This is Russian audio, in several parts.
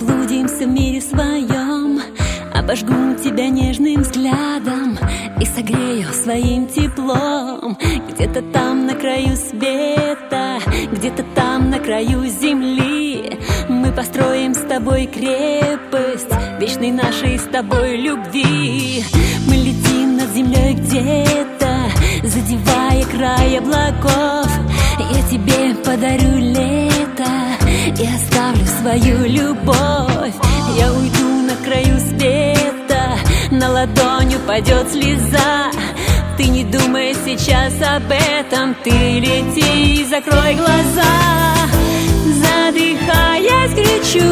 заблудимся в мире своем. Обожгу тебя нежным взглядом и согрею своим теплом. Где-то там на краю света, где-то там на краю земли мы построим с тобой крепость вечной нашей с тобой любви. Мы летим над землей где-то, задевая край облаков. Я тебе подарю лето и оставлю свою любовь. Я уйду на краю света, на ладонь упадет слеза. Ты не думай сейчас об этом, ты лети и закрой глаза. Задыхаясь, кричу: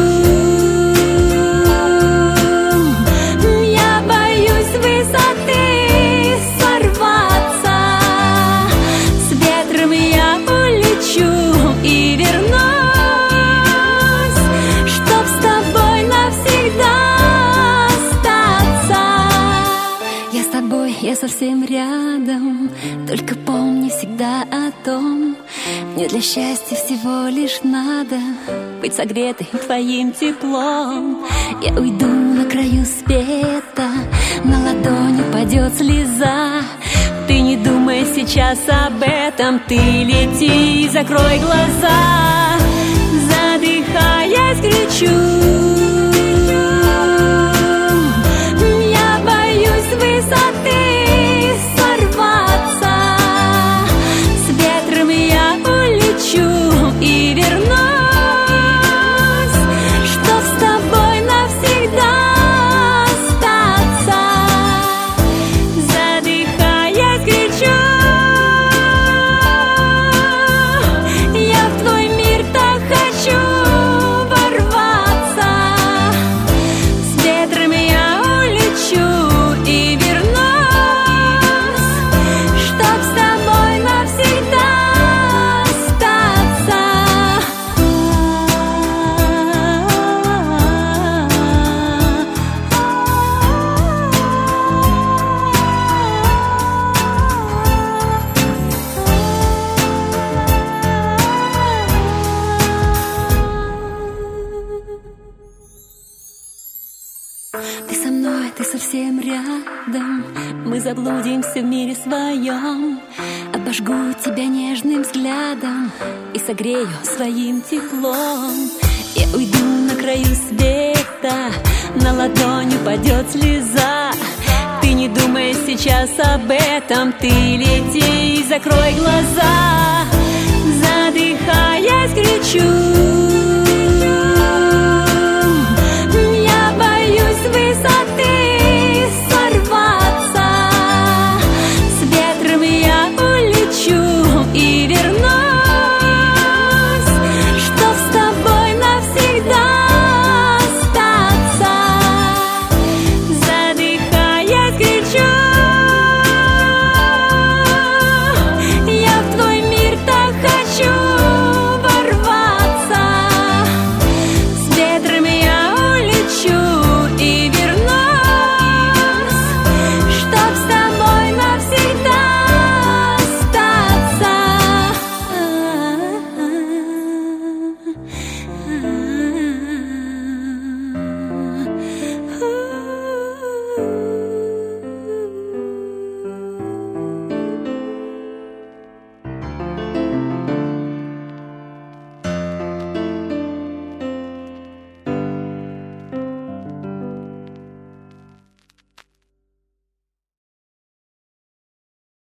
я боюсь высоты сорваться. С ветром я улечу и вернусь, чтоб с тобой навсегда остаться. Я с тобой, я совсем рядом, только помни всегда о том, мне для счастья всего лишь надо быть согретой твоим теплом. Я уйду на краю света, на ладонь упадет слеза. Ты не думай сейчас об этом, ты лети и закрой глаза. Задыхаясь, кричу: я боюсь высоты сорваться. С ветром я улечу и вернусь, чтоб с тобой навсегда остаться. Задыхаясь, кричу: я в твой мир так хочу ворваться. С ветром я улечу и вернусь, чтоб с тобой навсегда остаться. Ты со мной, ты совсем рядом, мы заблудимся в мире своем. Обожгу тебя нежным взглядом и согрею своим теплом. Я уйду на краю света, на ладонь упадет слеза. Ты не думай сейчас об этом, ты лети и закрой глаза. Задыхаясь, кричу: